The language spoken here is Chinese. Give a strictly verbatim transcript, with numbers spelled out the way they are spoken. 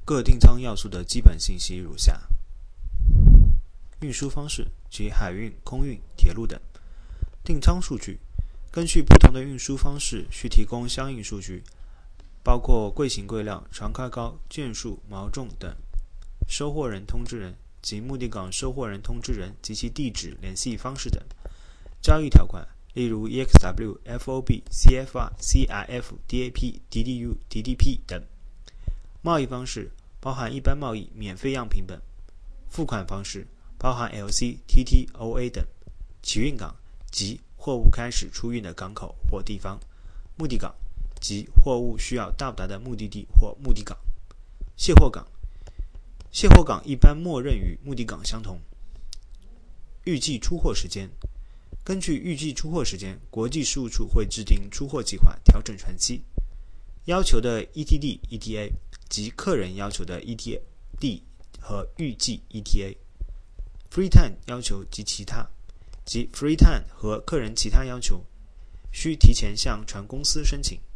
各订舱要素的基本信息如下：运输方式及海运、空运、铁路等。订舱数据根据不同的运输方式需提供相应数据，包括柜型柜量、常开高、件数、锚重等。收货人通知人及目的港收货人通知人及其地址、联系方式等。交易条款例如 E X W、F O B、C F R、C I F、D A P、D D U、D D P 等。贸易方式包含一般贸易免费样品本。付款方式包含 L C、T T、O A 等。起运港即货物开始出运的港口或地方。目的港即货物需要到达的目的地或目的港。卸货港卸货港一般默认与目的港相同。预计出货时间根据预计出货时间，国际事务处会制定出货计划，调整船期。要求的 E T D、E T A 及客人要求的 E T D 和预计 E T A。Free time 要求及其他，即 Free time 和客人其他要求，需提前向船公司申请。